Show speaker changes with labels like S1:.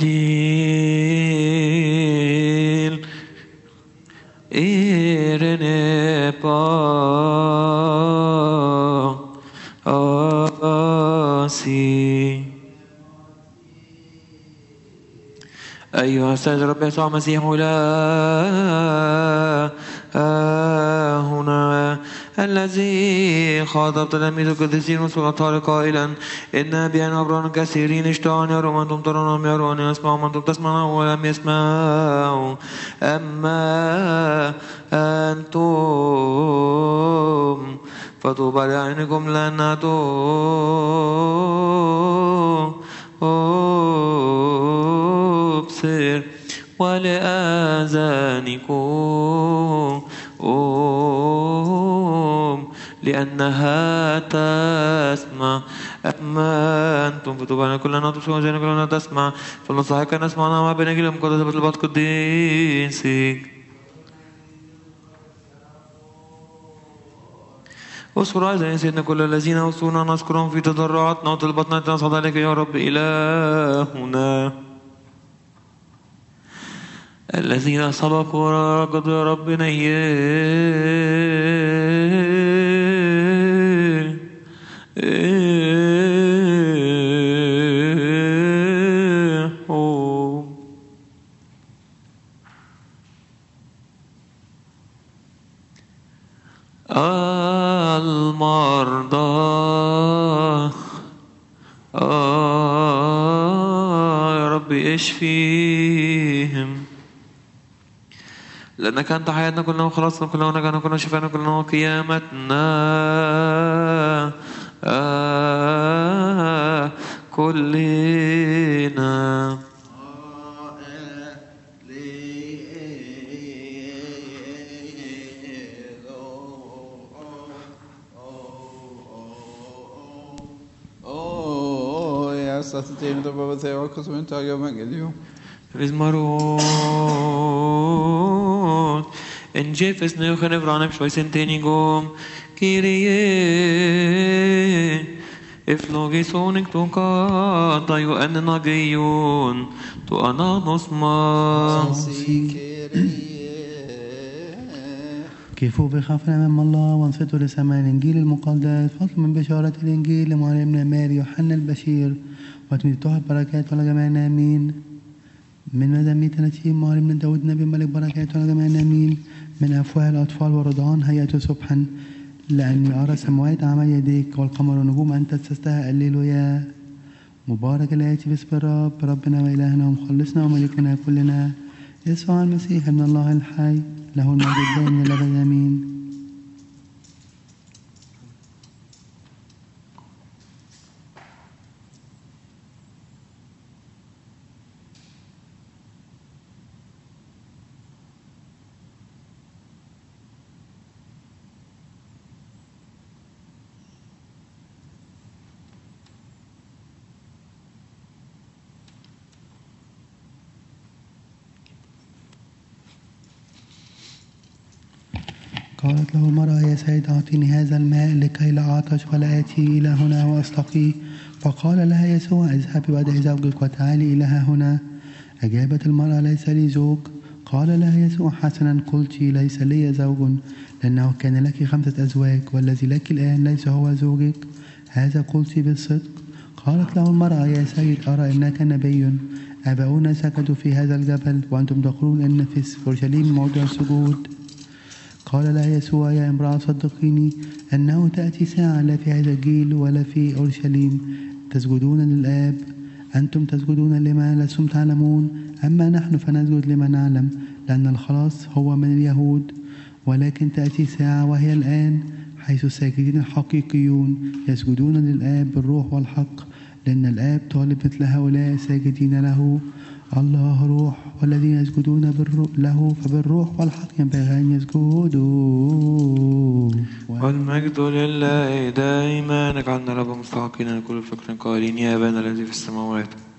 S1: Gil Irene Pasi. أيها السيد الرب يسوع المسيح هنا الذي خاطب تلاميذ القديسين والسلطاء قائلا إن بأن أبرار كثيرين اشتهوا أن يروا وأنتم ترون لم يروا، أن يسمعوا وأنتم تسمعون ولم يسمعوا. أما أنتم فطوبى لعينكم لأنها تبصر ولآذانكم لأنها تسمع. أما أنتم فتوبى كلنا تبصرون وزينا كلنا تسمع، فلنصحك أن نسمعنا مع بين أجل المقدسة بالبط قديسك. واذكر أيضا يا سيدنا كل الذين وصونا نذكرهم في تضرعاتنا وطلباتنا نصعد عليك يا رب إلهنا. الذين سبقوا رقدوا يا رب المرضى يا رب اشفيهم، لأنك أنت حياتنا كلنا وخلاصنا كلنا ونجانا كلنا وشفانا كلنا وقيامتنا كلنا.
S2: Satsatene då behöver säga vad som inte har evangelium.
S1: Rizmarot en jefes neu genevranem schweisentenigum Kyrie eflogisonik tunkata yu ennagion tu ananos mas.
S3: كيفوا بخافنا أمام الله وانصتوا لسماع الإنجيل المقدس. فضل من بشارة الإنجيل لمعلمنا ماري يوحنا البشير وتميتها البركات على جميعنا آمين. من مدامي تنتيم معلمنا داود نبي ملك بركات على جميعنا آمين. من أفواه الأطفال والرضعان هيئت سبحا لأني أرى سماوات عمل يديك والقمر والنجوم أنت تستهى الليلويا. مبارك الآتي باسم الرب ربنا وإلهنا ومخلصنا وملكنا كلنا يسوع المسيح ابن الله الحي له المجد الدائم إلى الأبد آمين. قالت له المرأة يا سيد أعطيني هذا الماء لكي لا أعطش ولا آتي إلى هنا وأستقي. فقال لها يسوع اذهبي وادعي زوجك وتعالي إلى هنا. أجابت المرأة ليس لي زوج. قال لها يسوع حسنا قلت ليس لي زوج، لأنه كان لك 5 أزواج والذي لك الآن ليس هو زوجك، هذا قلت بالصدق. قالت له المرأة يا سيد أرى إنك نبي. آباؤنا سجدوا في هذا الجبل وأنتم تقولون إن في أورشليم موضع سجود. قال لها يسوع يا امرأة صدقيني أنه تأتي ساعة لا في هذا الجيل ولا في أورشليم تسجدون للآب. أنتم تسجدون لما لستم تعلمون، أما نحن فنسجد لما نعلم، لأن الخلاص هو من اليهود. ولكن تأتي ساعة وهي الآن حيث الساجدين الحقيقيون يسجدون للآب بالروح والحق، لأن الآب طالب مثل هؤلاء ساجدين له. الله روح والذين يسجدون له فبالروح والحق ينبغي أن يسجدوا.
S1: والمجد لله دائما. نجعلنا رب مستحقين لكل فكر قائلين يا أبانا الذي في السماوات